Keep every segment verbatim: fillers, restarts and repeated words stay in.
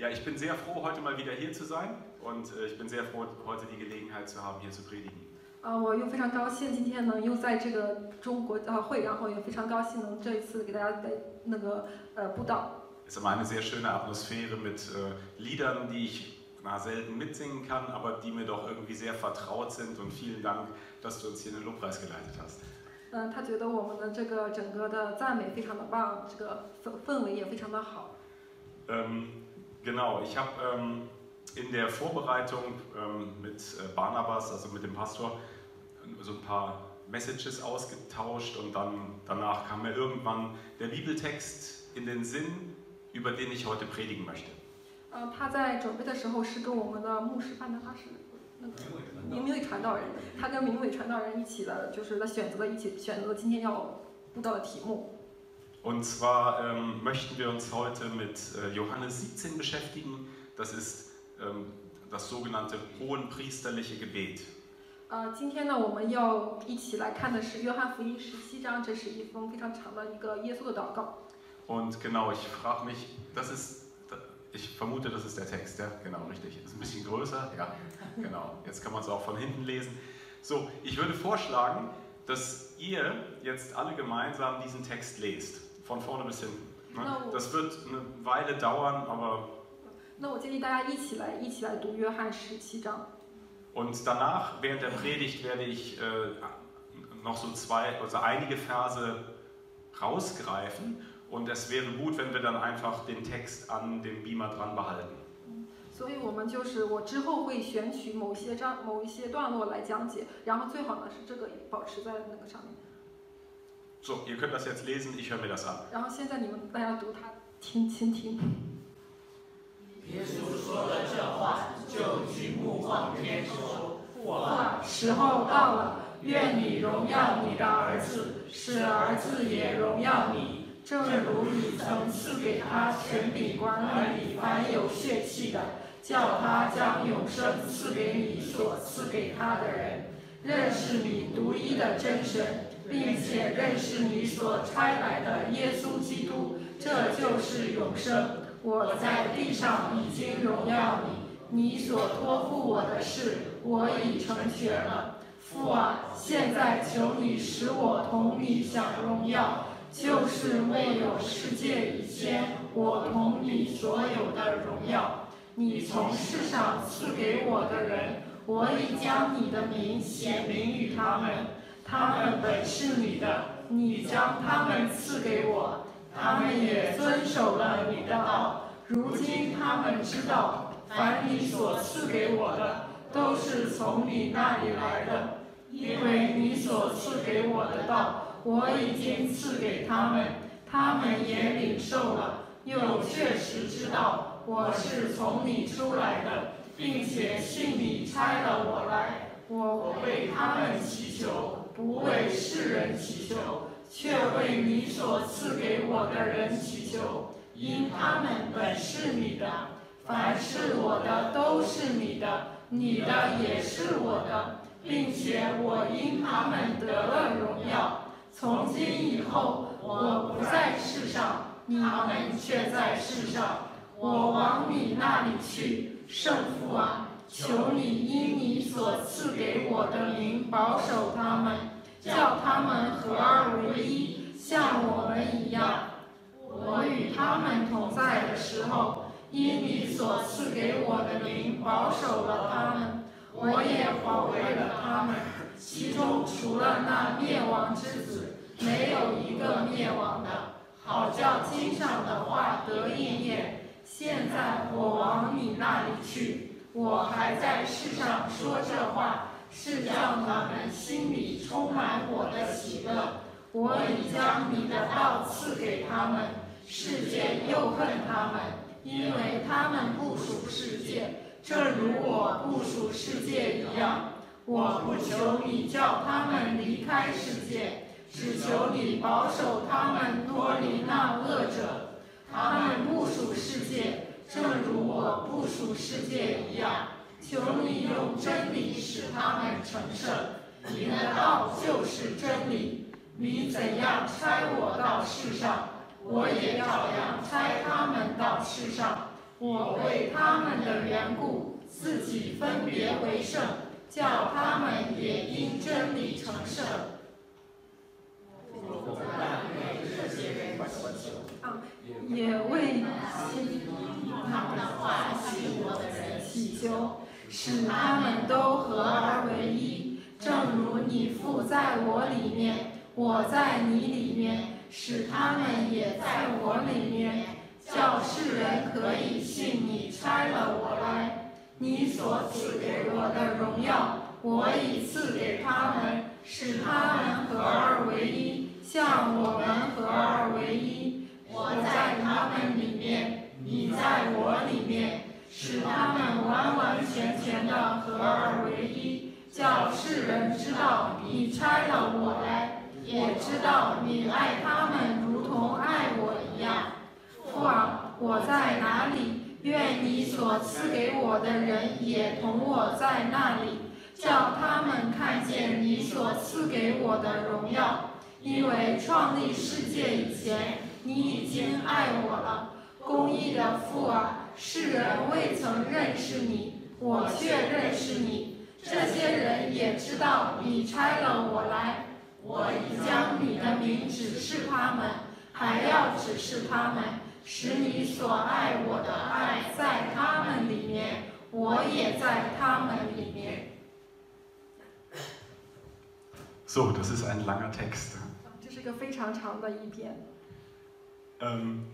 Ja, ich bin sehr froh, heute mal wieder hier zu sein und äh, ich bin sehr froh, heute die Gelegenheit zu haben, hier zu predigen. 啊，我又非常高兴今天呢又在这个中国呃会，然后也非常高兴能这一次给大家的那个呃布道。 Es ist immer eine sehr schöne Atmosphäre mit äh, Liedern, die ich na, selten mitsingen kann, aber die mir doch irgendwie sehr vertraut sind und vielen Dank, dass du uns hier in den Lobpreis geleitet hast. 嗯，他觉得我们的这个整个的赞美非常的棒，这个氛氛围也非常的好。 Ähm, genau, ich habe ähm, in der Vorbereitung ähm, mit Barnabas, also mit dem Pastor, so ein paar Messages ausgetauscht und dann danach kam mir irgendwann der Bibeltext in den Sinn, über den ich heute predigen möchte. 呃，他在准备的时候是跟我们的牧师班的他是那个明伟传道人，他跟明伟传道人一起的，就是他选择了一起选择了今天要布道的题目。 Und zwar ähm, möchten wir uns heute mit äh, Johannes siebzehn beschäftigen. Das ist ähm, das sogenannte hohenpriesterliche Gebet. 呃，今天呢，我们要一起来看的是约翰福音十七章，这是一封非常长的一个耶稣的祷告。 Und genau, ich frage mich, das ist, ich vermute, das ist der Text, ja, genau, richtig. Ist ein bisschen größer, ja, genau. Jetzt kann man es auch von hinten lesen. So, ich würde vorschlagen, dass ihr jetzt alle gemeinsam diesen Text lest, von vorne bis hinten. Ne? Das wird eine Weile dauern, aber. 那我建议大家一起来，一起来读约翰十七章。 Und danach, während der Predigt, werde ich äh, noch so zwei, also einige Verse rausgreifen. Und es wäre gut, wenn wir dann einfach den Text an dem Beamer dran behalten. 所以我们就是我之后会选取某些章、某一些段落来讲解，然后最好呢是这个保持在那个上面。 So, ihr könnt das jetzt lesen, ich höre mir das an. 然后现在你们大家读它，听，倾听。 耶稣说了这话，就举目望天说：“父啊，时候到了，愿你荣耀你的儿子，使儿子也荣耀你。 正如你曾赐给他权柄管理凡有血气的，叫他将永生赐给你所赐给他的人，认识你独一的真神，并且认识你所差来的耶稣基督，这就是永生。我在地上已经荣耀你，你所托付我的事，我已成全了。父啊，现在求你使我同你享荣耀。 就是未有世界以前，我同你所有的荣耀，你从世上赐给我的人，我已将你的名显明于他们。他们本是你的，你将他们赐给我，他们也遵守了你的道。如今他们知道，凡你所赐给我的，都是从你那里来的，因为你所赐给我的道。 我已经赐给他们，他们也领受了，又确实知道我是从你出来的，并且信你差了我来。我为他们祈求，不为世人祈求，却为你所赐给我的人祈求，因他们本是你的。凡是我的都是你的，你的也是我的，并且我因他们得了荣耀。 从今以后，我不在世上，你们却在世上。我往你那里去，圣父啊，求你因你所赐给我的名保守他们，叫他们合二为一，像我们一样。我与他们同在的时候，因你所赐给我的名保守了他们，我也保卫了他们。 其中除了那灭亡之子，没有一个灭亡的，好叫经上的话得应验。现在我往你那里去，我还在世上说这话，是叫他们心里充满我的喜乐。我已将你的道赐给他们，世界又恨他们，因为他们不属世界，正如我不属世界一样。 我不求你叫他们离开世界，只求你保守他们脱离那恶者。他们不属世界，正如我不属世界一样。求你用真理使他们成圣。你的道就是真理。你怎样差我到世上，我也照样差他们到世上。 我为他们的缘故，自己分别为圣，叫他们也因真理成圣。 啊，也为他们的话信我的人祈求， 使他们都合而为一， 正如你父在我里面，我在你里面，使他们也在我里面，叫世人可以信你差了我来。你所赐给我的荣耀，我已赐给他们，使他们合而为一，像我们合而为一。我在他们里面，你在我里面，使他们完完全全的合而为一，叫世人知道你差了我来，也知道你爱他们如同爱我一样。父啊，我在哪里？愿你所赐给我的人也同我在那里，叫他们看见你所赐给我的荣耀。因为创立世界以前，你已经爱我了。公义的父啊，世人未曾认识你，我却认识你。这些人也知道你差了我来。我已将你的名指示他们，还要指示他们，使你所爱我的爱在他们里面，我也在他们里面。 So, das ist ein langer Text. 这是一个非常长的一篇。 Ähm,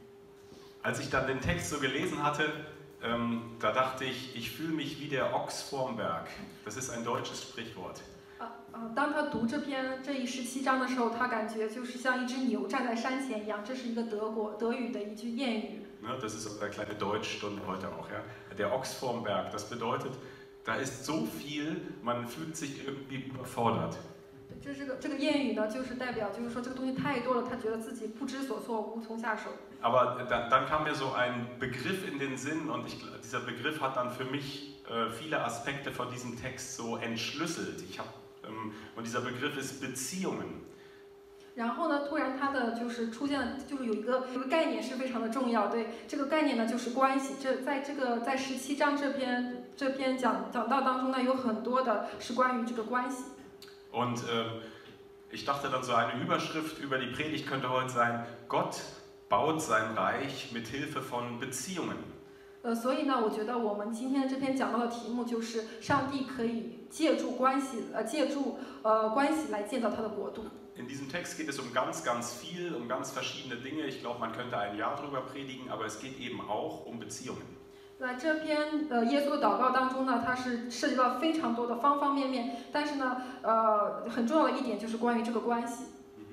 als ich dann den Text so gelesen hatte, ähm, da dachte ich, ich fühle mich wie der Ochs vorm Berg. Das ist ein deutsches Sprichwort. 啊啊！当他读这篇这一十七章的时候，他感觉就是像一只牛站在山前一样。这是一个德国德语的一句谚语。 Ne, das ist unsere kleine Deutschstunde heute auch. Ja? Der Ochs vorm Berg. Das bedeutet, da ist so viel, man fühlt sich irgendwie überfordert. 这是个这个谚语呢，就是代表就是说这个东西太多了，他觉得自己不知所措，无从下手。 Aber dann, dann kam mir so ein Begriff in den Sinn und ich, dieser Begriff hat dann für mich äh, viele Aspekte von diesem Text so entschlüsselt. Ich hab, ähm, und dieser Begriff ist Beziehungen. 然后呢，突然它的就是出现了，就是有一个有一个概念是非常的重要。对，这个概念呢就是关系。这在这个在十七章这篇这篇讲讲道当中呢，有很多的是关于这个关系。 Und ähm, ich dachte dann so, eine Überschrift über die Predigt könnte heute sein: Gott baut sein Reich mit Hilfe von Beziehungen. 呃，所以呢，我觉得我们今天这篇讲到的题目就是上帝可以借助关系，呃，借助呃关系来建造他的国度。 In diesem Text geht es um ganz, ganz viel, um ganz verschiedene Dinge. Ich glaube, man könnte ein Jahr drüber predigen, aber es geht eben auch um Beziehungen. 在这篇呃耶稣的祷告当中呢，它是涉及到非常多的方方面面，但是呢，呃，很重要的一点就是关于这个关系。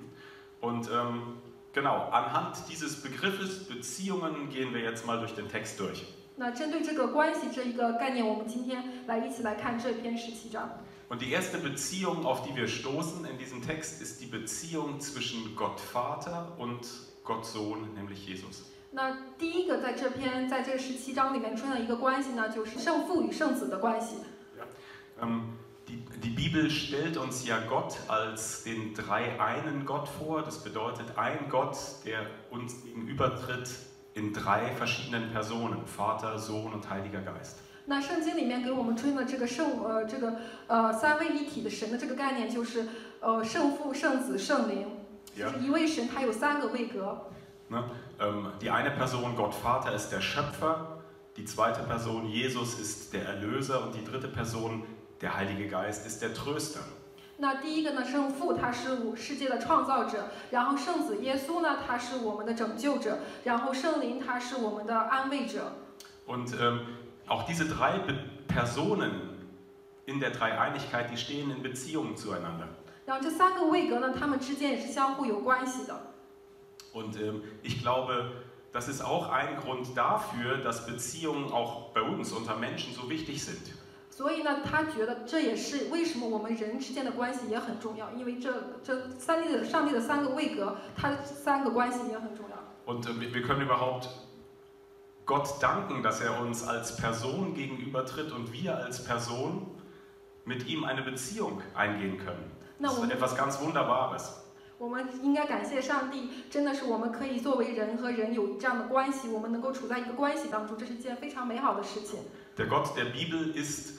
Und ähm, genau, anhand dieses Begriffes Beziehungen gehen wir jetzt mal durch den Text durch. 那针对这个关系这一个概念，我们今天来一起来看这篇十七章。 Und die erste Beziehung, auf die wir stoßen in diesem Text, ist die Beziehung zwischen Gott Vater und Gott Sohn, nämlich Jesus. 那第一个在这篇在这十七章里面出现的一个关系呢，就是圣父与圣子的关系。 Ja. Ähm, die, die Bibel stellt uns ja Gott als den dreieinen Gott vor. Das bedeutet ein Gott, der uns gegenübertritt in drei verschiedenen Personen: Vater, Sohn und Heiliger Geist. 那圣经里面给我们出现的这个圣呃这个呃三位一体的神的这个概念，就是呃圣父、圣子、圣灵，就是一位神，他有三个位格。 Ne? Ähm, die eine Person, Gott Vater, ist der Schöpfer, die zweite Person, Jesus, ist der Erlöser und die dritte Person, der Heilige Geist, ist der Tröster. 那第一个呢，圣父他是世界的创造者，然后圣子耶稣呢，他是我们的拯救者，然后圣灵他是我们的安慰者。 Und ähm, auch diese drei Personen in der Dreieinigkeit, die stehen in Beziehungen zueinander. 然后这三个位格呢，他们之间也是相互有关系的。 Und ähm, ich glaube, das ist auch ein Grund dafür, dass Beziehungen auch bei uns unter Menschen so wichtig sind. 所以呢，他觉得这也是为什么我们人之间的关系也很重要，因为这这三帝的上帝的三个位格，他的三个关系也很重要。 Und äh, wir können überhaupt Gott danken, dass er uns als Person gegenübertritt und wir als Person mit ihm eine Beziehung eingehen können. Das ist etwas ganz Wunderbares. 我们应该感谢上帝，真的是我们可以作为人和人有这样的关系，我们能够处在一个关系当中，这是一件非常美好的事情。 Der Gott der Bibel ist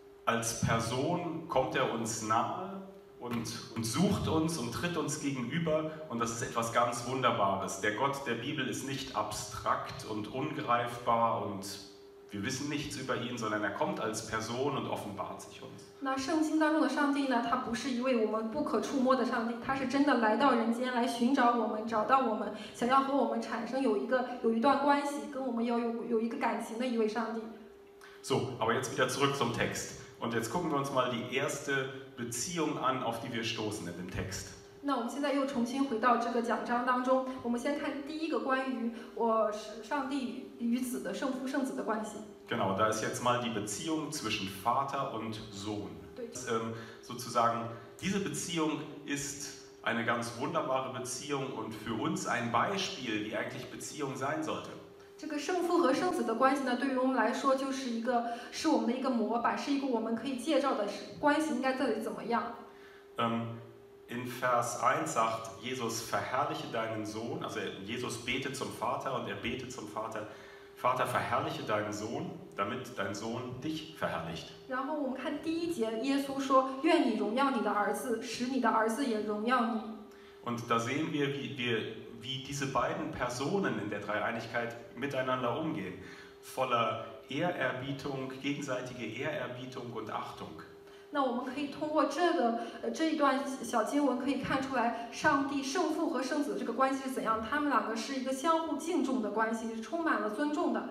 als Person, kommt er uns nahe und, und sucht uns und tritt uns gegenüber und das ist etwas ganz Wunderbares. Der Gott der Bibel ist nicht abstrakt und ungreifbar und wir wissen nichts über ihn, sondern er kommt als Person und offenbart sich uns. 那圣经当中的上帝呢，他不是一位我们不可触摸的上帝，他是真的来到人间来寻找我们，找到我们，想要和我们产生有一个有一段关系，跟我们有有有一个感情的一位上帝。 So, aber jetzt wieder zurück zum Text. Und jetzt gucken wir uns mal die erste Beziehung an, auf die wir stoßen in dem Text. 那我们现在又重新回到这个讲章当中，我们先看第一个关于我上帝与子的圣父圣子的关系。 Genau, da ist jetzt mal die Beziehung zwischen Vater und Sohn. Ähm, sozusagen, diese Beziehung ist eine ganz wunderbare Beziehung und für uns ein Beispiel, wie eigentlich Beziehung sein sollte. 这个圣父和圣子的关系呢，对于我们来说就是一个是我们的一个模板，是一个我们可以借照的关系应该到底怎么样。 Ähm, In Vers eins sagt Jesus, verherrliche deinen Sohn, also Jesus betet zum Vater und er betet zum Vater, Vater, verherrliche deinen Sohn, damit dein Sohn dich verherrlicht. 然后我们看第一节，耶稣说：“愿你荣耀你的儿子，使你的儿子也荣耀你。” Und da sehen wir, wie, wir, wie diese beiden Personen in der Dreieinigkeit miteinander umgehen, voller Ehrerbietung, gegenseitige Ehrerbietung und Achtung. 那我们可以通过这个呃这一段小经文可以看出来，上帝圣父和圣子的这个关系是怎样？他们两个是一个相互敬重的关系，是充满了尊重的。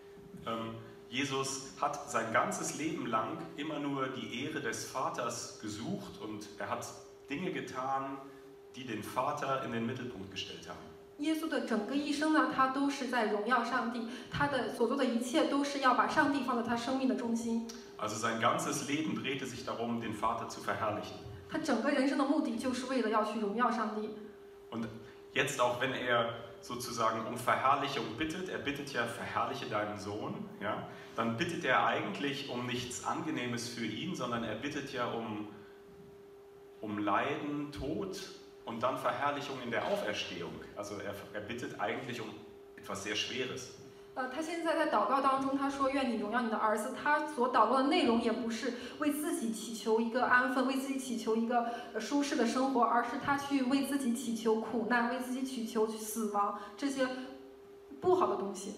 Ähm, Jesus hat sein ganzes Leben lang immer nur die Ehre des Vaters gesucht und er hat Dinge getan, die den Vater in den Mittelpunkt gestellt haben. 耶稣的整个一生呢，他都是在荣耀上帝，他的所做的一切都是要把上帝放在他生命的中心。 Also sein ganzes Leben drehte sich darum, den Vater zu verherrlichen. 他整个人生的目的就是为了要去荣耀上帝。 Und jetzt auch, wenn er sozusagen um Verherrlichung bittet, er bittet ja, verherrliche deinen Sohn, ja, dann bittet er eigentlich um nichts Angenehmes für ihn, sondern er bittet ja um, um Leiden, Tod und dann Verherrlichung in der Auferstehung. Also er, er bittet eigentlich um etwas sehr Schweres. 呃，他现在在祷告当中，他说：“愿你荣耀你的儿子。”他所祷告的内容也不是为自己祈求一个安分，为自己祈求一个舒适的生活，而是他去为自己祈求苦难，为自己祈求死亡这些不好的东西。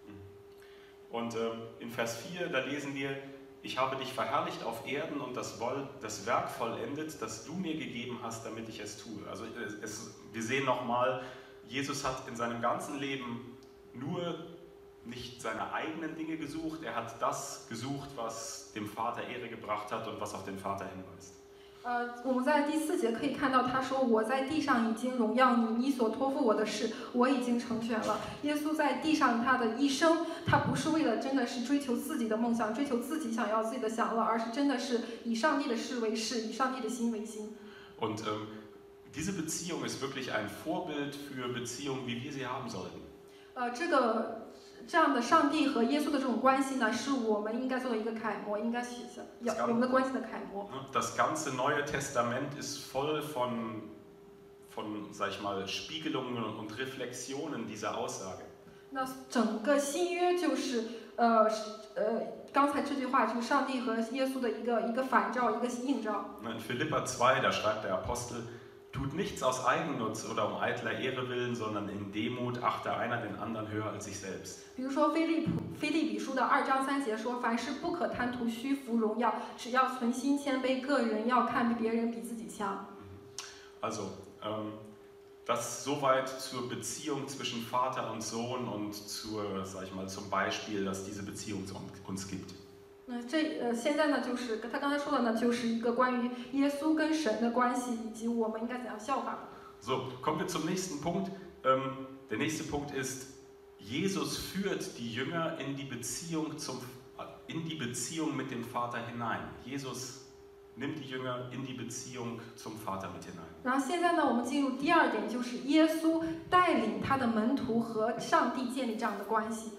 Und äh, in Vers vier, da lesen wir: Ich habe dich verherrlicht auf Erden und das, das Werk vollendet, das du mir gegeben hast, damit ich es tue. Also es, wir sehen nochmal, Jesus hat in seinem ganzen Leben nur nicht seine eigenen Dinge gesucht, er hat das gesucht, was dem Vater Ehre gebracht hat und was auf den Vater hinweist. 呃，我们在第四节可以看到，他说：“我在地上已经荣耀你，你所托付我的事，我已经成全了。”耶稣在地上他的一生，他不是为了真的是追求自己的梦想，追求自己想要自己的享乐，而是真的是以上帝的事为事，以上帝的心为心。 Und ähm, diese Beziehung ist wirklich ein Vorbild für Beziehungen, wie wir sie haben sollten. 呃，这个。 这样的上帝和耶稣的这种关系呢，是我们应该做的一个楷模，应该学习要我们的关系的楷模。 Das ganze Neue Testament ist voll von, von, sag ich mal, Spiegelungen und Reflexionen dieser Aussage. 那整个新约就是呃呃，刚才这句话就是上帝和耶稣的一个一个反照，一个映照。 In Philipper zwei, da schreibt der Apostel: Tut nichts aus Eigennutz oder um eitler Ehre willen, sondern in Demut achte einer den anderen höher als sich selbst. 比如说，腓利普腓利比书的二章三节说：“凡事不可贪图虚浮荣耀，只要存心谦卑，个人要看别人比自己强。” Also, ähm, das soweit zur Beziehung zwischen Vater und Sohn und zur, sag ich mal, zum Beispiel, dass diese Beziehung uns gibt. 那这呃，现在呢，就是他刚才说的呢，就是一个关于耶稣跟神的关系，以及我们应该怎样效法。 So, kommen wir zum nächsten Punkt. Ähm, der nächste Punkt ist, Jesus führt die Jünger in die Beziehung zum, in die Beziehung mit dem Vater hinein. Jesus nimmt die Jünger in die Beziehung zum Vater mit hinein. 然后现在呢，我们进入第二点，就是耶稣带领他的门徒和上帝建立这样的关系。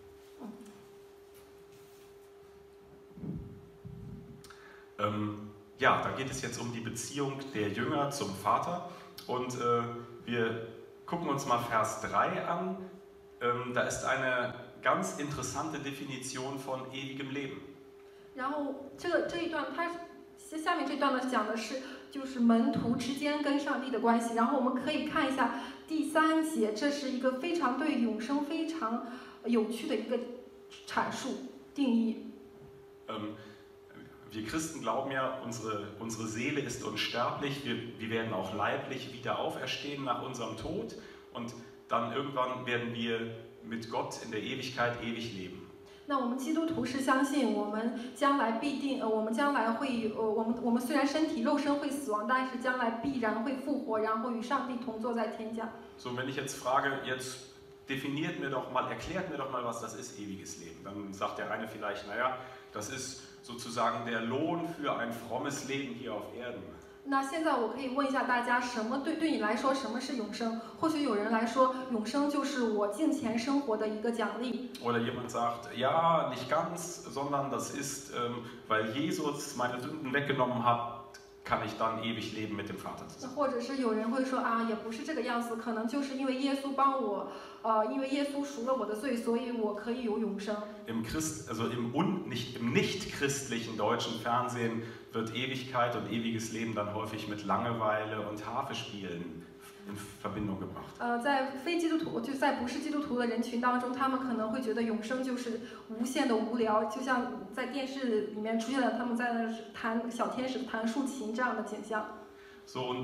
Ähm, ja, da geht es jetzt um die Beziehung der Jünger zum Vater und äh, wir gucken uns mal Vers drei an. Ähm, da ist eine ganz interessante Definition von ewigem Leben. 然后这个这一段，它下面这段呢讲的是就是门徒之间跟上帝的关系。然后我们可以看一下第三节，这是一个非常对永生非常有趣的一个阐述定义。 Ähm, wir Christen glauben ja, unsere, unsere Seele ist unsterblich, wir, wir werden auch leiblich wieder auferstehen nach unserem Tod und dann irgendwann werden wir mit Gott in der Ewigkeit ewig leben. 那我们基督徒是相信我们将来必定，呃，我们将来会，呃，我们我们虽然身体肉身会死亡，但是将来必然会复活，然后与上帝同坐在天家。 So, wenn ich jetzt frage, jetzt definiert mir doch mal, erklärt mir doch mal, was das ist, ewiges Leben. Dann sagt der eine vielleicht, naja, das ist sozusagen der Lohn für ein frommes Leben hier auf Erden. 那现在我可以问一下大家，什么对对你来说什么是永生？或许有人来说，永生就是我敬虔生活的一个奖励。 Oder jemand sagt, ja, nicht ganz, sondern das ist, ähm, weil Jesus meine Sünden weggenommen hat, kann ich dann ewig leben mit dem Vater 那 zusammen. 或者是有人会说啊，也不是这个样子，可能就是因为耶稣帮我，呃，因为耶稣赎了我的罪，所以我可以有永生。 Im Christ, also im, un, nicht, im nicht-christlichen deutschen Fernsehen wird Ewigkeit und ewiges Leben dann häufig mit Langeweile und Harfespielen in Verbindung gebracht. 呃，在非基督徒，就在不是基督徒的人群当中，他们可能会觉得永生就是无限的无聊，就像在电视里面出现了他们在那弹小天使弹竖琴这样的景象。 So, und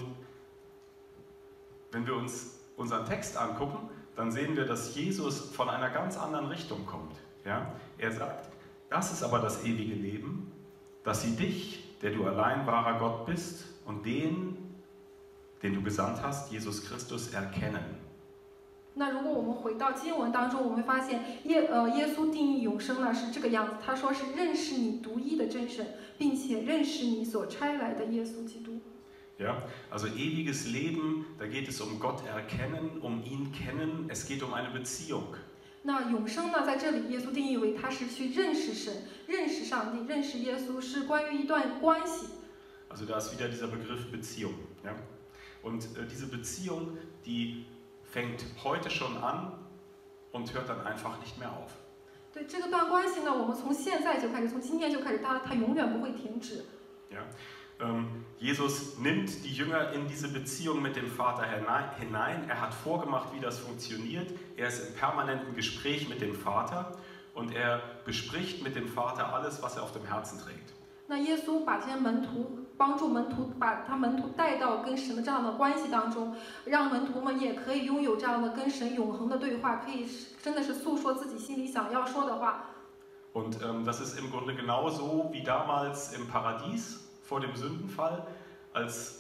wenn wir uns unseren Text angucken, dann sehen wir, dass Jesus von einer ganz anderen Richtung kommt. Ja? Er sagt, das ist aber das ewige Leben, dass sie dich, der du allein wahrer Gott bist, und den, den du gesandt hast, Jesus Christus, erkennen. 那如果我们回到经文当中，我们会发现耶呃耶稣定义永生呢是这个样子，他说是认识你独一的真神，并且认识你所差来的耶稣基督。 Ja? Also ewiges Leben, da geht es um Gott erkennen, um ihn kennen, es geht um eine Beziehung. 那永生呢，在这里耶稣定义为他是去认识神、认识上帝、认识耶稣，是关于一段关系。 Also da ist wieder dieser Begriff Beziehung. Ja? Und äh, diese Beziehung, die fängt heute schon an und hört dann einfach nicht mehr auf. 对这个段关系呢，我们从现在就开始，从今天就开始，它它永远不会停止。 Ja? Ähm, Jesus nimmt die Jünger in diese Beziehung mit dem Vater hinein. Er hat vorgemacht, wie das funktioniert. Er ist im permanenten Gespräch mit dem Vater und er bespricht mit dem Vater alles, was er auf dem Herzen trägt. 那耶稣把这些门徒帮助门徒把他门徒带到跟神的这样的关系当中，让门徒们也可以拥有这样的跟神永恒的对话，可以真的是诉说自己心里想要说的话。 Und ähm, das ist im Grunde genauso wie damals im Paradies vor dem Sündenfall, als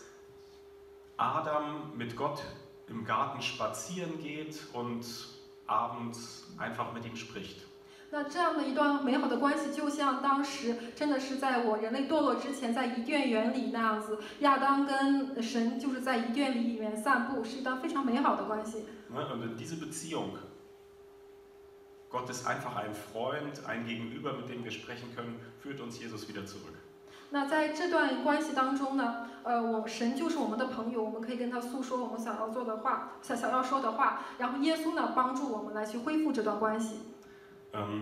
Adam mit Gott im Garten spazieren geht und abends einfach mit ihm spricht. 那这样的一段美好的关系，就像当时真的是在我人类堕落之前，在伊甸园里那样子，亚当跟神就是在伊甸里面散步，是一段非常美好的关系。 Und in diese Beziehung, Gott ist einfach ein Freund, ein Gegenüber, mit dem wir sprechen können, führt uns Jesus wieder zurück. 那在这段关系当中呢，呃，我神就是我们的朋友，我们可以跟他诉说我们想要做的话，想想要说的话，然后耶稣呢帮助我们来去恢复这段关系。 Ähm,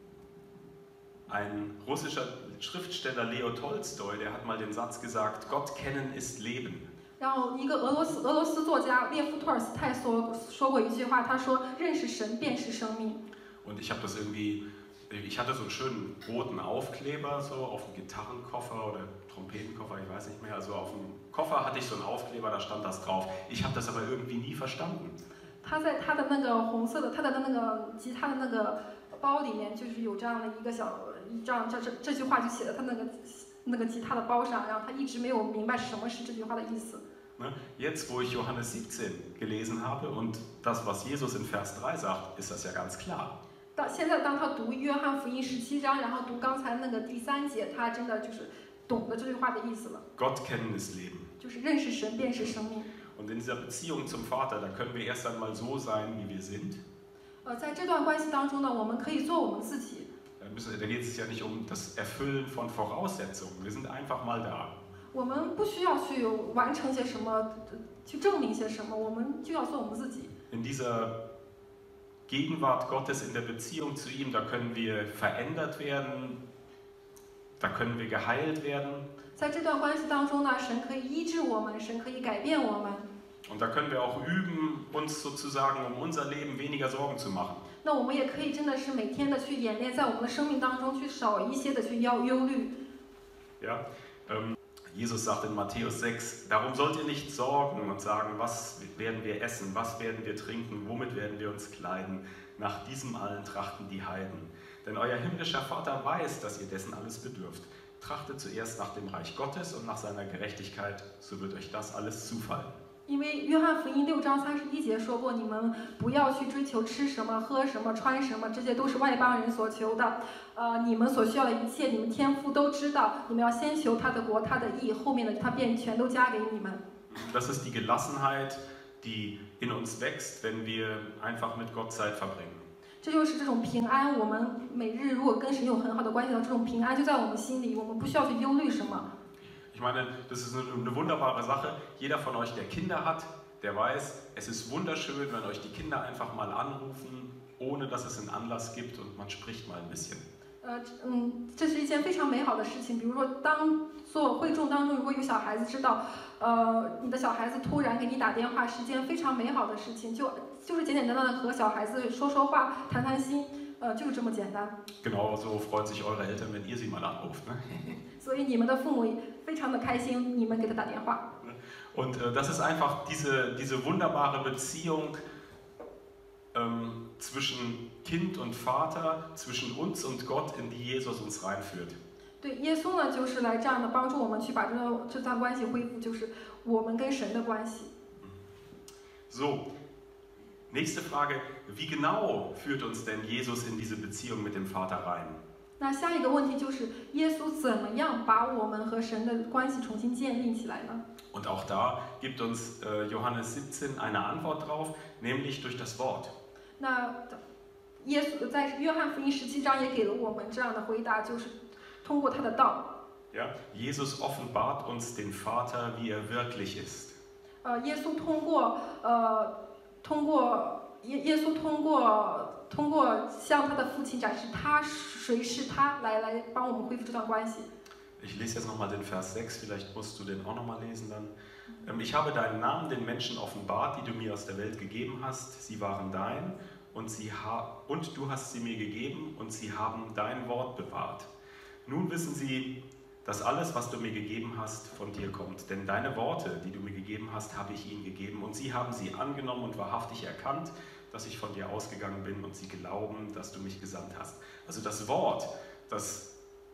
ein russischer Schriftsteller Leo Tolstoi, der hat mal den Satz gesagt, Gott kennen ist Leben. 然后一个俄罗斯俄罗斯作家列夫托尔斯泰说说过一句话，他说：“认识神便是生命。” Und ich habe das irgendwie, ich hatte so einen schönen roten Aufkleber so auf dem Gitarrenkoffer oder Trompetenkoffer, ich weiß nicht mehr. Also auf dem Koffer hatte ich so einen Aufkleber, da stand das drauf. Ich habe das aber irgendwie nie verstanden. 他在他的那个红色的他的那个吉他的那个包里面，就是有这样的一个小一张这这这句话就写在他那个那个吉他的包上，然后他一直没有明白什么是这句话的意思。 Jetzt, wo ich Johannes siebzehn gelesen habe und das, was Jesus in Vers drei sagt, ist das ja ganz klar. 到现在，当他读约翰福音十七章，然后读刚才那个第三节，他真的就是懂得这句话的意思了。 Gott kennen ist Leben. 就是认识神便是生命。 Und in dieser Beziehung zum Vater, da können wir erst einmal so sein, wie wir sind. 呃，在这段关系当中呢，我们可以做我们自己。 Da, müssen, da geht es ja nicht um das Erfüllen von Voraussetzungen. Wir sind einfach mal da. 我们不需要去完成些什么，去证明些什么，我们就要做我们自己。 In dieser Gegenwart Gottes, in der Beziehung zu ihm, da können wir verändert werden, da können wir geheilt werden. 在这段关系当中呢，神可以医治我们，神可以改变我们。 Und da können wir auch üben, uns sozusagen um unser Leben weniger Sorgen zu machen. 那我们也可以真的是每天的去演练，在我们的生命当中去少一些的去忧忧虑。 Ja, ähm, Jesus sagt in Matthäus sechs, darum sollt ihr nicht sorgen und sagen, was werden wir essen, was werden wir trinken, womit werden wir uns kleiden. Nach diesem allen trachten die Heiden. Denn euer himmlischer Vater weiß, dass ihr dessen alles bedürft. Trachtet zuerst nach dem Reich Gottes und nach seiner Gerechtigkeit, so wird euch das alles zufallen. 因为约翰福音六章三十一节说过，你们不要去追求吃什么、喝什么、穿什么，这些都是外邦人所求的。呃，你们所需要的一切，你们天父都知道。你们要先求他的国、他的义，后面的他便全都加给你们。 Das ist die Gelassenheit, die in uns wächst, wenn wir einfach mit Gott Zeit verbringen. 这就是这种平安。我们每日如果跟神有很好的关系的，这种平安就在我们心里，我们不需要去忧虑什么。 Ich meine, das ist eine wunderbare Sache. Jeder von euch, der Kinder hat, der weiß, es ist wunderschön, wenn euch die Kinder einfach mal anrufen, ohne dass es einen Anlass gibt und man spricht mal ein bisschen. 呃，嗯，这是一件非常美好的事情。比如说，当做会众当中，如果有小孩子知道，呃，你的小孩子突然给你打电话，是件非常美好的事情。就就是简简单单的和小孩子说说话、谈谈心，呃，就是这么简单。 Genau so freut sich eure Eltern, wenn ihr sie mal anruft. Ne? 所以你们的父母非常的开心，你们给他打电话。 Und äh, das ist einfach diese, diese wunderbare Beziehung ähm, zwischen Kind und Vater, zwischen uns und Gott, in die Jesus uns reinführt. 对，耶稣呢，就是来这样的帮助我们去把这个这段关系恢复，就是我们跟神的关系。 So, nächste Frage, wie genau führt uns denn Jesus in diese Beziehung mit dem Vater rein? 那下一个问题就是，耶稣怎么样把我们和神的关系重新建立起来呢？ Und auch da gibt uns äh, Johannes siebzehn eine Antwort drauf, nämlich durch das Wort. 那耶稣在约翰福音十七章也给了我们这样的回答，就是通过他的道。 Ja? Jesus offenbart uns den Vater, wie er wirklich ist. 呃，耶稣通过呃通过耶耶稣通过通过向他的父亲展示他谁是他，来来帮我们恢复这段关系。 Ich lese jetzt nochmal den Vers sechs, vielleicht musst du den auch nochmal lesen dann. Ähm, ich habe deinen Namen den Menschen offenbart, die du mir aus der Welt gegeben hast. Sie waren dein und, sie ha und du hast sie mir gegeben und sie haben dein Wort bewahrt. Nun wissen sie, dass alles, was du mir gegeben hast, von dir kommt. Denn deine Worte, die du mir gegeben hast, habe ich ihnen gegeben und sie haben sie angenommen und wahrhaftig erkannt, dass ich von dir ausgegangen bin und sie glauben, dass du mich gesandt hast. Also das Wort, das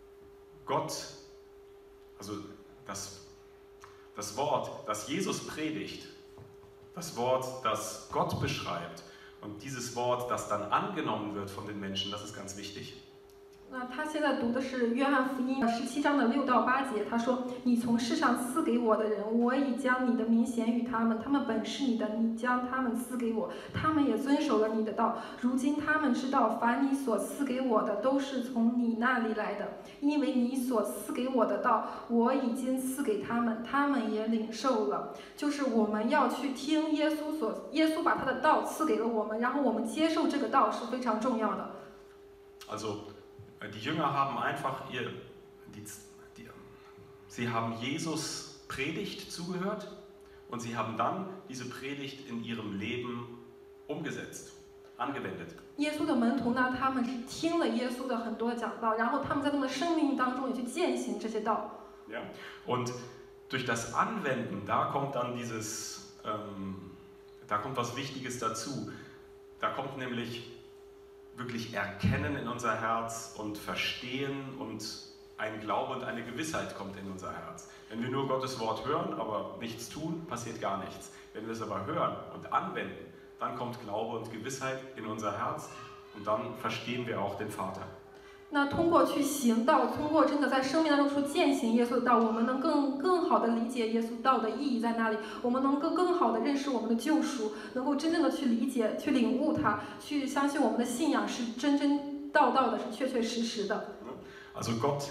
Gott, also das, das Wort, das Jesus predigt, das Wort, das Gott beschreibt und dieses Wort, das dann angenommen wird von den Menschen, das ist ganz wichtig. 那他现在读的是约翰福音十七章的六到八节，他说：“你从世上赐给我的人，我已将你的名显与他们，他们本是你的，你将他们赐给我，他们也遵守了你的道。如今他们知道，凡你所赐给我的，都是从你那里来的，因为你所赐给我的道，我已经赐给他们，他们也领受了。”就是我们要去听耶稣所，耶稣把他的道赐给了我们，然后我们接受这个道是非常重要的。 Also die Jünger haben einfach ihr, die, die, sie haben Jesus Predigt zugehört und sie haben dann diese Predigt in ihrem Leben umgesetzt, angewendet. 耶稣的门徒呢，他们是听了耶稣的很多的讲道，然后他们在他们的生命当中也去践行这些道。 Ja? Und durch das Anwenden, da kommt dann dieses, ähm, da kommt was Wichtiges dazu. Da kommt nämlich wirklich Erkennen in unser Herz und Verstehen und ein Glaube und eine Gewissheit kommt in unser Herz. Wenn wir nur Gottes Wort hören, aber nichts tun, passiert gar nichts. Wenn wir es aber hören und anwenden, dann kommt Glaube und Gewissheit in unser Herz und dann verstehen wir auch den Vater. 那通过去行道，通过真的在生命当中去践行耶稣的道，我们能更更好的理解耶稣道的意义在哪里，我们能更更好的认识我们的救赎，能够真正的去理解、去领悟它，去相信我们的信仰是真真道道的，是确确实实的。 Also Gott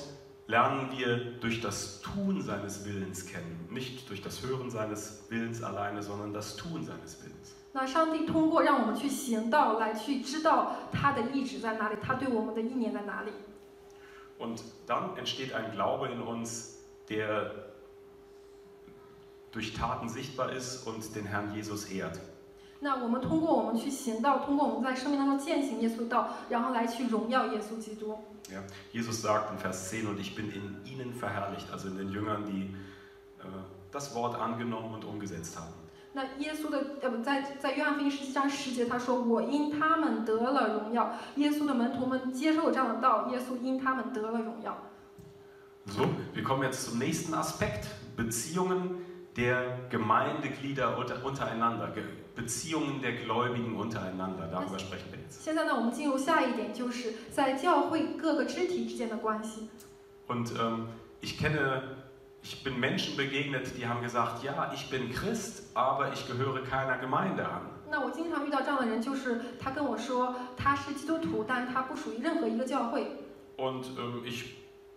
lernen wir durch das Tun seines Willens kennen. Nicht durch das Hören seines Willens alleine, sondern das Tun seines Willens. 那上帝通过让我们去行道来去知道他的意志在哪里，他对我们的意念在哪里。 Und dann entsteht ein Glaube in uns, der durch Taten sichtbar ist und den Herrn Jesus ehrt. 那我们通过我们去行道，通过我们在生命当中践行耶稣道，然后来去荣耀耶稣基督。 Ja, Jesus sagt in Vers zehn, und ich bin in ihnen verherrlicht, also in den Jüngern, die äh, das Wort angenommen und umgesetzt haben. 那耶稣的呃不在在约翰福音十七章十节，他说：“我因他们得了荣耀。”耶稣的门徒们接受了这样的道，耶稣因他们得了荣耀。 So, wir kommen jetzt zum nächsten Aspekt: Beziehungen der Gemeindeglieder unter, untereinander, Ge Beziehungen der Gläubigen untereinander. Darüber sprechen wir jetzt. 现在呢，我们进入下一点，就是在教会各个肢体之间的关系。 Und ähm, ich kenne, ich bin Menschen begegnet, die haben gesagt: Ja, ich bin Christ, aber ich gehöre keiner Gemeinde an. 那我经常遇到这样的人，就是他跟我说他是基督徒，但他不属于任何一个教会。 Und ähm, ich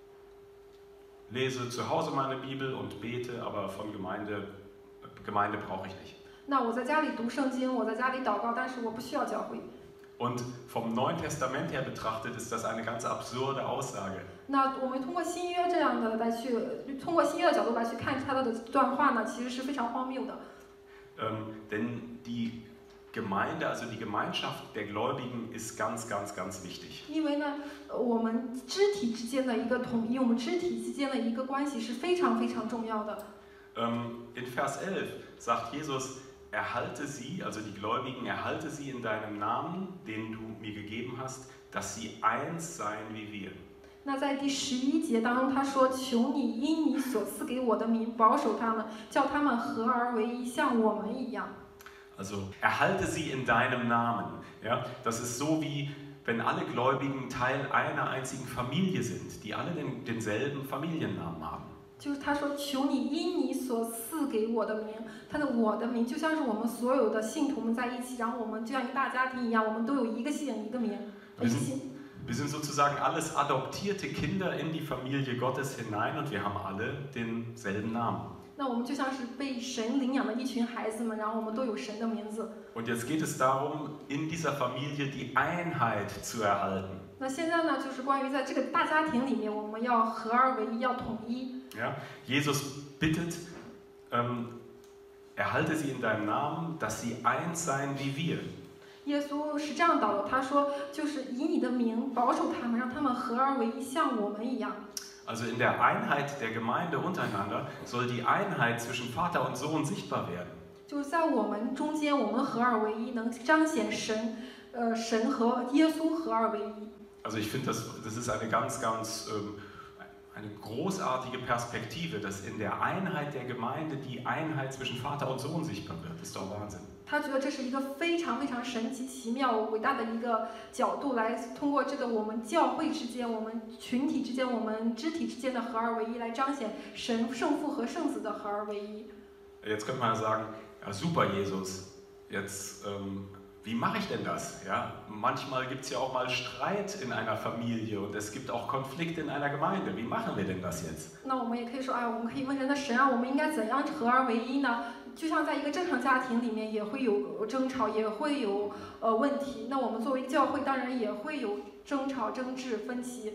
lese zu Hause meine Bibel und bete, aber von Gemeinde, Gemeinde brauche ich nicht. 那我在家里读圣经，我在家里祷告，但是我不需要教会。 Und vom Neuen Testament her betrachtet ist das eine ganz absurde Aussage. 那我们通过新约这样的来去，通过新约的角度来去看他的这段话呢，其实是非常荒谬的。 Ähm, denn die Gemeinde, also die Gemeinschaft der Gläubigen ist ganz, ganz, ganz wichtig. 因为呢，呃我们肢体之间的一个统一，我们肢体之间的一个关系是非常非常重要的。 Ähm, in Vers elf sagt Jesus: Erhalte sie, also die Gläubigen, erhalte sie in deinem Namen, den du mir gegeben hast, dass sie eins seien wie wir. 那在第十一节当中，他说：“求你因你所赐给我的名保守他们，叫他们合而为一，像我们一样。” Also erhalte sie in deinem Namen. Ja? Das ist so, wie wenn alle Gläubigen Teil einer einzigen Familie sind, die alle den, denselben Familiennamen haben. 就是他说：“求你因你所赐给我的名，他的我的名，就像是我们所有的信徒们在一起，然后我们就像一个大家庭一样，我们都有一个姓一个名。” Wir sind, wir sind sozusagen alles adoptierte Kinder in die Familie Gottes hinein und wir haben alle denselben Namen. 那我们就像是被神领养的一群孩子们，然后我们都有神的名字。 Und jetzt geht es darum, in dieser Familie die Einheit zu erhalten. 那现在呢，就是关于在这个大家庭里面，我们要合而为一，要统一。 Ja? Jesus bittet, ähm, erhalte sie in deinem Namen, dass sie eins seien wie wir. 耶稣是这样祷告，他说：“就是以你的名保守他们，让他们合而为一，像我们一样。” Also in der Einheit der Gemeinde untereinander soll die Einheit zwischen Vater und Sohn sichtbar werden. 就是在我们中间，我们合而为一，能彰显神，呃，神和耶稣合而为一。 Also ich finde, das, das ist eine ganz, ganz ähm, eine großartige Perspektive, dass in der Einheit der Gemeinde die Einheit zwischen Vater und Sohn sichtbar wird. Das ist doch Wahnsinn. 他觉得这是一个非常非常神奇、奇妙、伟大的一个角度，来通过这个我们教会之间、我们群体之间、我们肢体之间的合而为一，来彰显神圣父和圣子的合而为一。 Jetzt könnte man sagen, ja, super Jesus, jetzt ähm, wie mache ich denn das? Ja, manchmal gibt es ja auch mal Streit in einer Familie und es gibt auch Konflikte in einer Gemeinde. Wie machen wir denn das jetzt? 那我们也可以说，哎，我们可以问神的神啊，我们应该怎样合而为一呢？就像在一个正常家庭里面，也会有争吵，也会有呃问题。那我们作为教会，当然也会有争吵、争执、分歧。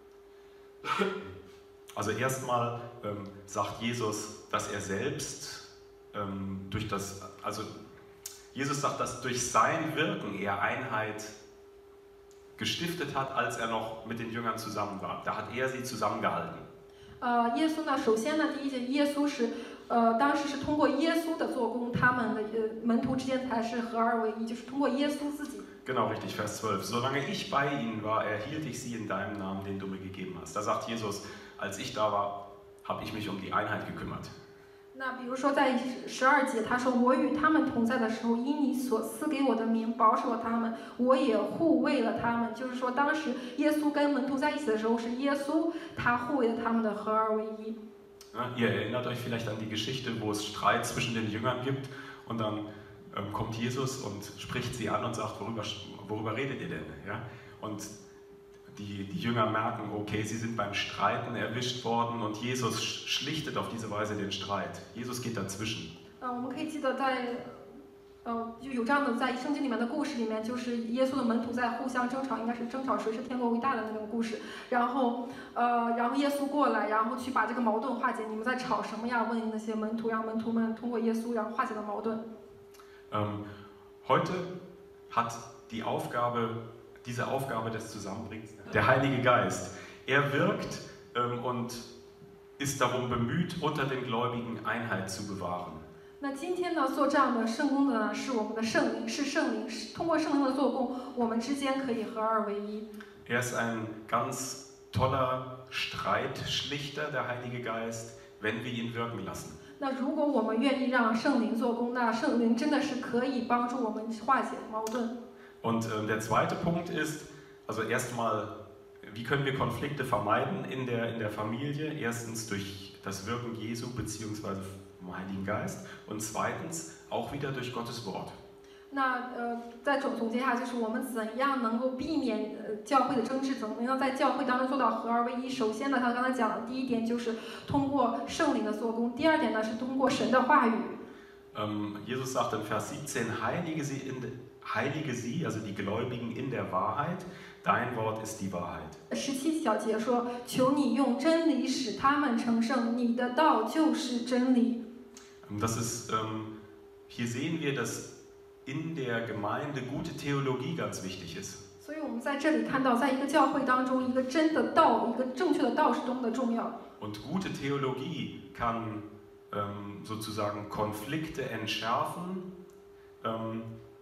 Also erstmal ähm, sagt Jesus, dass er selbst ähm, durch das, also Jesus sagt, dass durch sein Wirken er Einheit gestiftet hat, als er noch mit den Jüngern zusammen war. Da hat er sie zusammengehalten. 呃，耶稣呢，首先呢，第一节，耶稣是呃，当时是通过耶稣的做工，他们的呃门徒之间才是合而为一，就是通过耶稣自己。 Genau, richtig, Vers zwölf. Solange ich bei ihnen war, erhielt ich sie in deinem Namen, den du mir gegeben hast. Da sagt Jesus, als ich da war, habe ich mich um die Einheit gekümmert. 那比如说在十二节，他说：“我与他们同在的时候，因你所赐给我的名保守了他们，我也护卫了他们。”就是说，当时耶稣跟门徒在一起的时候，是耶稣他护卫了他们的合而为一。 Ja, ihr erinnert euch vielleicht an die Geschichte, wo es Streit zwischen den Jüngern gibt und dann ähm, kommt Jesus und spricht sie an und sagt, worüber, worüber redet ihr denn? Ja? Und die, die Jünger merken, okay, sie sind beim Streiten erwischt worden und Jesus schlichtet auf diese Weise den Streit. Jesus geht dazwischen. 呃，我们可以记得在，呃，就有这样的在圣经里面的故事里面，就是耶稣的门徒在互相争吵，应该是争吵谁是天国为大的那种故事。然后，呃，然后耶稣过来，然后去把这个矛盾化解。你们在吵什么呀？问那些门徒，让门徒们通过耶稣，然后化解了矛盾。 Ähm, heute hat die Aufgabe, diese Aufgabe des Zusammenbringens, der Heilige Geist. Er wirkt ähm, und ist darum bemüht, unter den Gläubigen Einheit zu bewahren. 那今天呢，做这样的圣工的呢，是我们的圣灵，是圣灵，是通过圣灵的做工，我们之间可以合二为一。 Er ist ein ganz toller Streitschlichter, der Heilige Geist, wenn wir ihn wirken lassen. 那如果我们愿意让圣灵做工，那圣灵真的是可以帮助我们化解矛盾。 Und äh, der zweite Punkt ist, also erstmal, wie können wir Konflikte vermeiden in der, in der Familie? Erstens durch das Wirken Jesu bzw. vom Heiligen Geist und zweitens auch wieder durch Gottes Wort. 那呃，再总总结一下，就是我们怎样能够避免呃教会的争执，怎么样在教会当中做到合二为一？首先呢，他刚才讲的第一点就是通过圣灵的做工，第二点呢是通过神的话语。 Ähm, Jesus sagt in Vers siebzehn, heilige sie, in, heilige sie, also die Gläubigen in der Wahrheit, dein Wort ist die Wahrheit. 十七小节说：“求你用真理使他们成圣，你的道就是真理。” Das ist, ähm, hier sehen wir, dass in der Gemeinde gute Theologie ganz wichtig ist. 所以我们在这里看到，在一个教会当中，一个真的道，一个正确的道是多么的重要。 Und gute Theologie kann ähm, sozusagen Konflikte entschärfen, ähm,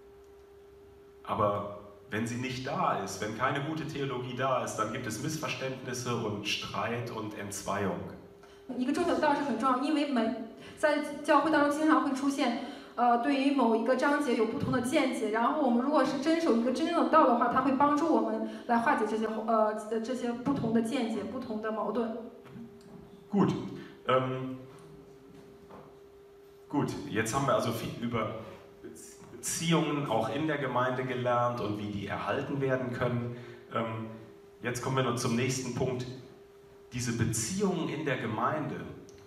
aber wenn sie nicht da ist, wenn keine gute Theologie da ist, dann gibt es Missverständnisse und Streit und Entzweiung. 一个正确的道是很重要，因为每在教会当中经常会出现。 呃，对于某一个章节有不同的见解，然后我们如果是遵守一个真正的道的话，它会帮助我们来化解这些呃这些不同的见解、不同的矛盾。 Gut, ähm, gut. Jetzt haben wir also viel über Beziehungen auch in der Gemeinde gelernt und wie die erhalten werden können. Ähm, jetzt kommen wir noch zum nächsten Punkt. Diese Beziehungen in der Gemeinde,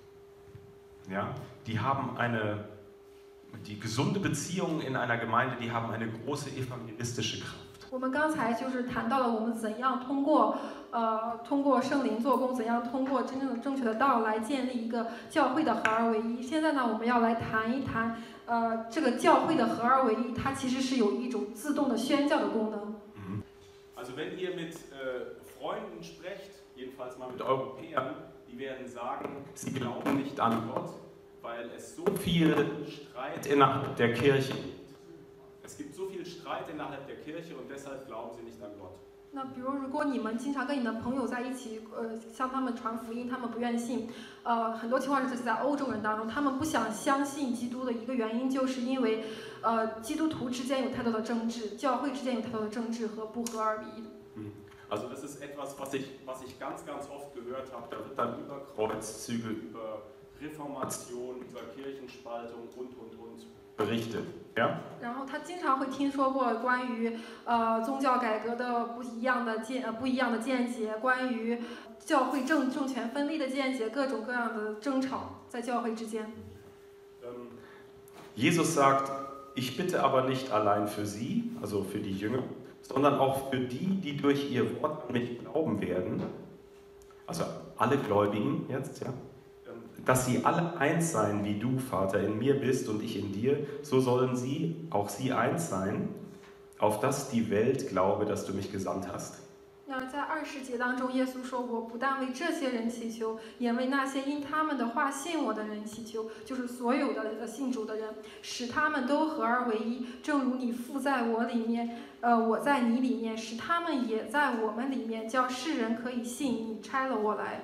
ja, die haben eine Die gesunde Beziehungen in einer Gemeinde, die haben eine große evangelistische Kraft. 我们刚才就是谈到了我们怎样通过呃通过圣灵做工，怎样通过真正的正确的道来建立一个教会的合二为一。现在呢，我们要来谈一谈呃这个教会的合二为一，它其实是有一种自动的宣教的功能。 Also wenn ihr mit äh, Freunden sprecht, jedenfalls mal mit Europäern, die werden sagen, sie glauben nicht an Gott. Weil es so viel Streit innerhalb der Kirche gibt. Es gibt so viel Streit innerhalb der Kirche und deshalb glauben sie nicht an Gott. 那比如，如果你们经常跟你的朋友在一起，呃，向他们传福音，他们不愿信，呃，很多情况是在欧洲人当中，他们不想相信基督的一个原因，就是因为，呃，基督徒之间有太多的争执，教会之间有太多的争执和不合二为一。 Also das ist etwas, was ich, was ich ganz, ganz oft gehört habe. Da wird dann über Kreuzzüge, über Reformation, über Kirchenspaltung und, und, und berichtet. Ja? 然后他经常会听说过关于呃宗教改革的不一样的见呃不一样的见解，关于教会政政权分立的见解，各种各样的争吵在教会之间。 Ähm, Jesus sagt, ich bitte aber nicht allein für sie, also für die Jünger, sondern auch für die, die durch ihr Wort an mich glauben werden, also alle Gläubigen jetzt, ja. Dass sie alle eins seien, wie du, Vater, in mir bist und ich in dir, so sollen sie, auch sie eins sein, auf dass die Welt glaube, dass du mich gesandt hast. 那在二十节当中，耶稣说：“我不但为这些人祈求，也为那些因他们的话信我的人祈求，就是所有的信主的人，使他们都合而为一，正如你父在我里面，呃，我在你里面，使他们也在我们里面，叫世人可以信你差了我来。”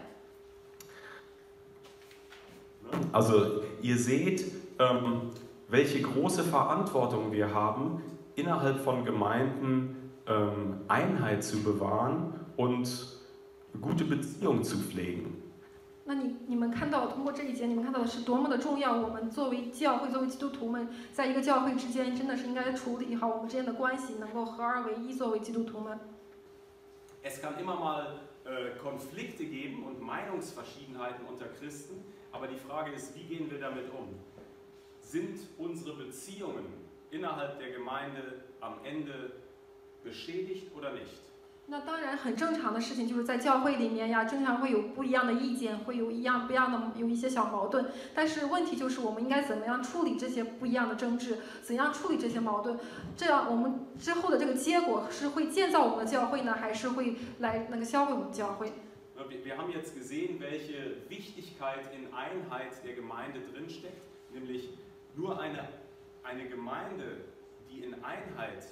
Also ihr seht, ähm, welche große Verantwortung wir haben, innerhalb von Gemeinden ähm, Einheit zu bewahren und gute Beziehungen zu pflegen. 那你你们看到通过这一节，你们看到的是多么的重要。我们作为教会，作为基督徒们，在一个教会之间，真的是应该处理好我们之间的关系，能够合二为一，作为基督徒们。 Es kann immer mal äh, Konflikte geben und Meinungsverschiedenheiten unter Christen, aber die Frage ist, wie gehen wir damit um? Sind unsere Beziehungen innerhalb der Gemeinde am Ende beschädigt oder nicht? 那当然，很正常的事情就是在教会里面呀，经常会有不一样的意见，会有一样不一样的有一些小矛盾。但是问题就是，我们应该怎么样处理这些不一样的争执？怎样处理这些矛盾？这样我们之后的这个结果是会建造我们的教会呢，还是会来那个销毁我们的教会？ Wir haben jetzt gesehen, welche Wichtigkeit in Einheit der Gemeinde drinsteckt, nämlich nur eine, eine Gemeinde, die in Einheit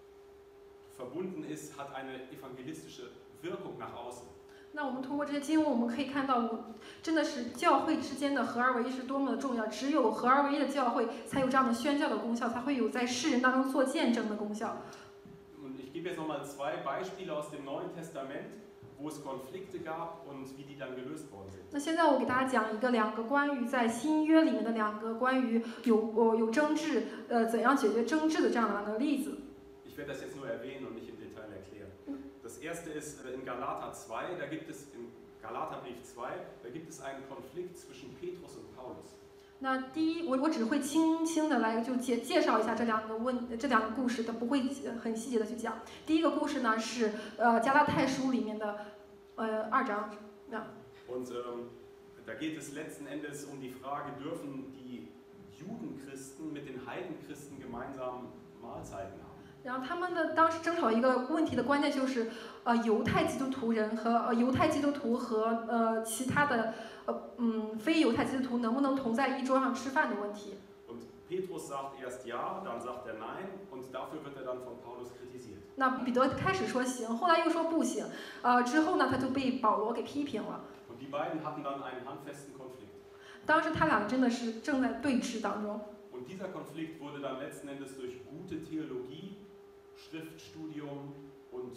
verbunden ist, hat eine evangelistische Wirkung nach außen. 那我们通过这些经文，我们可以看到，我真的是教会之间的合而为一是多么的重要。只有合而为一的教会，才有这样的宣教的功效，才会有在世人当中做见证的功效。 Und ich gebe jetzt nochmal zwei Beispiele aus dem Neuen Testament, wo es Konflikte gab und wie die dann gelöst worden sind. 那现在我给大家讲一个两个关于在新约里面的两个关于有呃有争执，呃怎样解决争执的这样的两个例子。 Ich werde das jetzt nur erwähnen und nicht im Detail erklären. Das erste ist in Galater zwei, da gibt es im Galaterbrief zwei, da gibt es einen Konflikt zwischen Petrus und Paulus. 那第一，我我只会轻轻的来就介介绍一下这两个问这两个故事，但不会很细节的去讲。第一个故事呢是呃加拉太书里面的呃二章，那。 Und ähm, da geht es letzten Endes um die Frage, dürfen die Judenchristen mit den Heidenchristen gemeinsam Mahlzeiten haben? 然后他们的当时争吵一个问题的关键就是，呃，犹太基督徒人和呃犹太基督徒和呃其他的呃嗯非犹太基督徒能不能同在一桌上吃饭的问题。 Und Petrus sagt erst ja, dann sagt er nein und dafür wird er dann von Paulus kritisiert. 那彼得开始说行，后来又说不行，呃之后呢他就被保罗给批评了。 Und die beiden hatten dann einen handfesten Konflikt. 当时他俩真的是正在对峙当中。 Und dieser Konflikt wurde dann letzten Endes durch gute Theologie, Schriftstudium und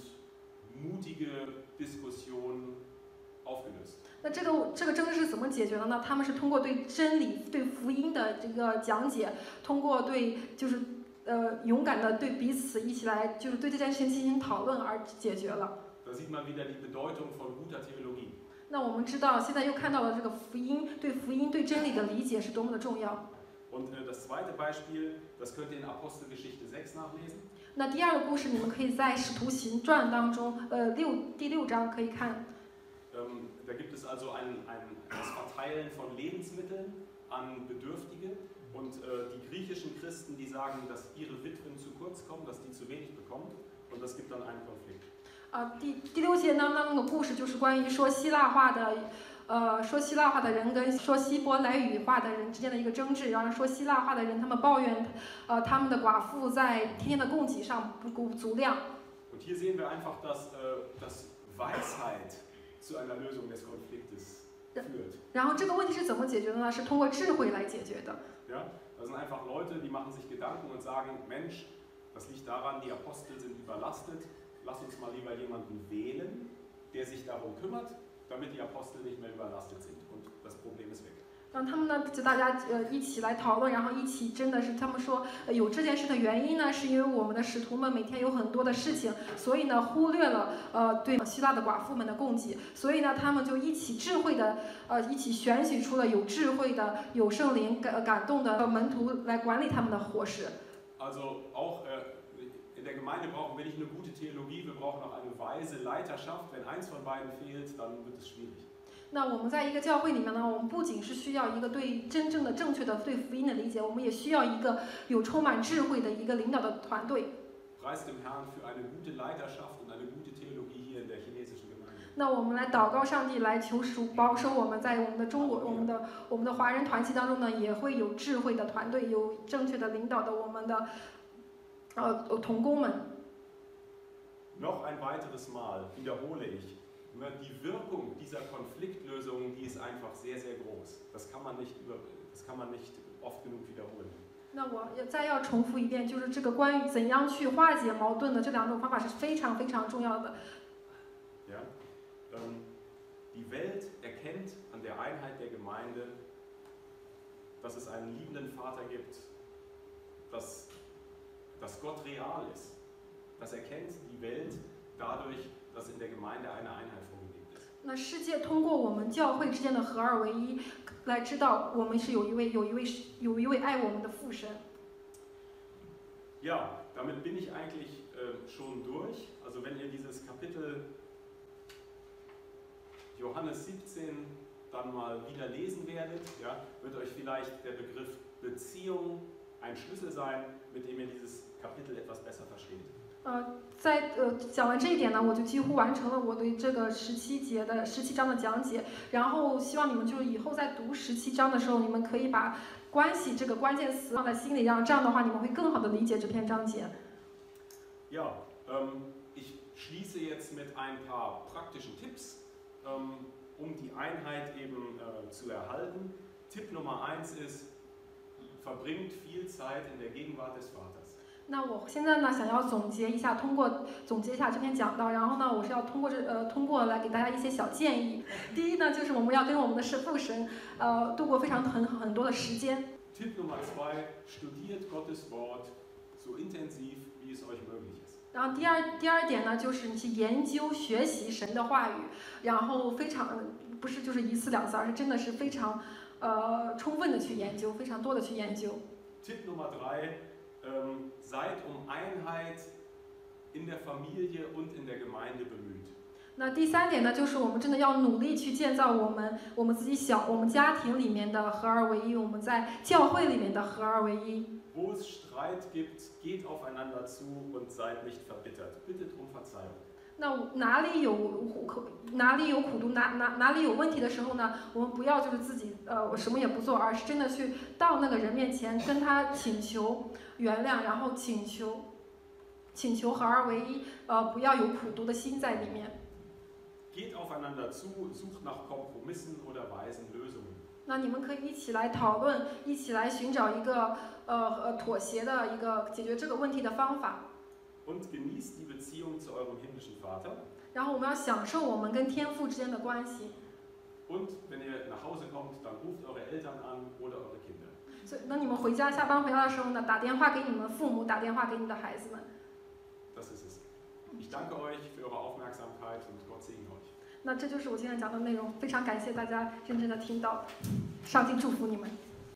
mutige Diskussion aufgelöst. 那这个这个争执是怎么解决的呢？他们是通过对真理、对福音的这个讲解，通过对就是呃勇敢的对彼此一起来就是对这件事情进行讨论而解决了。 Da sieht man wieder die Bedeutung von guter Theologie. 那我们知道，现在又看到了这个福音，对福音、对真理的理解是多么的重要。 Und äh, das zweite Beispiel, das könnt ihr in Apostelgeschichte sechs nachlesen. 那第二个故事，你们可以在《使徒行传》当中，呃，六第六章可以看。 Ähm, da gibt es also ein, ein, das Verteilen von Lebensmitteln an Bedürftige und äh, die griechischen Christen, die sagen, dass ihre Witwen zu kurz kommen, dass die zu wenig bekommen und das gibt dann einen Konflikt. 啊，第第六节当中的故事就是关于说希腊话的，呃，说希腊话的人跟说希伯来语话的人之间的一个争执，然后说希腊话的人他们抱怨，呃，他们的寡妇在天天的供给上不够足量。 Und hier sehen wir einfach, dass, äh, dass Weisheit zu einer Lösung des Konfliktes führt. 然后这个问题是怎么解决的呢？是通过智慧来解决的。 Ja? Das sind einfach Leute, die machen sich Gedanken und sagen, Mensch, das liegt daran, die Apostel sind überlastet, lass uns mal lieber jemanden wählen, der sich darum kümmert, damit die Apostel nicht mehr überlastet sind und das Problem ist weg. 让他们呢，就大家呃一起来讨论，然后一起真的是他们说、呃、有这件事的原因呢，是因为我们的使徒们每天有很多的事情，所以呢忽略了呃对希腊的寡妇们的供给，所以呢他们就一起智慧的呃一起选取出了有智慧的、有圣灵感感动的门徒来管理他们的伙食。 Also auch äh, in der Gemeinde brauchen wir nicht eine gute Theologie, wir brauchen auch eine weise Leiterschaft. Wenn eins von beiden fehlt, dann wird es schwierig. 那我们在一个教会里面呢，我们不仅是需要一个对真正的、正确的对福音的理解，我们也需要一个有充满智慧的一个领导的团队。 Preis dem Herrn für eine gute Leiterschaft und eine gute Theologie hier in der chinesischen Gemeinde. 那我们来祷告上帝，来求主保守我们在我们的中国、我们的我们的华人团体当中呢，也会有智慧的团队，有正确的领导的我们的呃同工们。 Noch ein weiteres Mal wiederhole ich. Die Wirkung dieser Konfliktlösung, die ist einfach sehr, sehr groß. Das kann man nicht, über, das kann man nicht oft genug wiederholen. 那我也再要重复一遍，就是这个关于怎样去化解矛盾的这两种方法是非常非常重要的。 Ja? Ähm, die Welt erkennt an der Einheit der Gemeinde, dass es einen liebenden Vater gibt, dass, dass Gott real ist. Das erkennt die Welt dadurch, dass in der Gemeinde eine Einheit vorgelebt ist. 那世界通过我们教会之间的合二为一，来知道我们是有一位有一位有一位爱我们的父神。 Ja, damit bin ich eigentlich äh, schon durch. Also wenn ihr dieses Kapitel Johannes siebzehn dann mal wieder lesen werdet, ja, wird euch vielleicht der Begriff Beziehung ein Schlüssel sein, mit dem ihr dieses Kapitel etwas besser versteht. 呃，在呃讲完这一点呢，我就几乎完成了我对这个十七节的十七章的讲解。然后希望你们就是以后在读十七章的时候，你们可以把关系这个关键词放在心里，让这样的话你们会更好的理解这篇章节。 Ja, ähm, ich schließe jetzt mit ein paar praktischen Tipps, ähm, um die Einheit eben äh, zu erhalten. Tipp Nummer eins ist, verbringt viel Zeit in der Gegenwart des Vaters. 那我现在呢，想要总结一下，通过总结一下这篇讲道，然后呢，我是要通过这呃通过来给大家一些小建议。第一呢，就是我们要跟我们的神父神呃度过非常很很多的时间。 Tipp Nummer zwei, studiert Gottes Wort so intensiv, wie es euch möglich ist. 然后第二第二点呢，就是你去研究学习神的话语，然后非常不是就是一次两次，而是真的是非常呃充分的去研究，非常多的去研究。 Tipp Nummer drei, ähm, seid um Einheit in der Familie und in der Gemeinde bemüht. 那第三点呢，就是我们真的要努力去建造我们我们自己小我们家庭里面的合二为一，我们在教会里面的合二为一。 Wo es Streit gibt, geht aufeinander zu und seid nicht verbittert. Bittet um Verzeihung. 那哪里有苦哪里有苦毒哪哪哪里有问题的时候呢，我们不要就是自己呃我什么也不做，而是真的去到那个人面前跟他请求原谅，然后请求请求合二为一，呃不要有苦毒的心在里面。 Geht aufeinander zu, sucht nach Kompromissen oder weisen Lösungen. 那你们可以一起来讨论，一起来寻找一个呃呃妥协的一个解决这个问题的方法。 Und genießt die Beziehung zu eurem himmlischen Vater. 然后我们要享受我们跟天父之间的关系。 Und wenn ihr nach Hause kommt, dann ruft eure Eltern an oder eure Kinder. 所以，等你们回家下班回来的时候呢，打电话给你们父母，打电话给你的孩子们。 Das ist es. Ich danke euch für eure Aufmerksamkeit und Gott segne euch. 那这就是我今天讲的内容，非常感谢大家认真的听到，上帝祝福你们。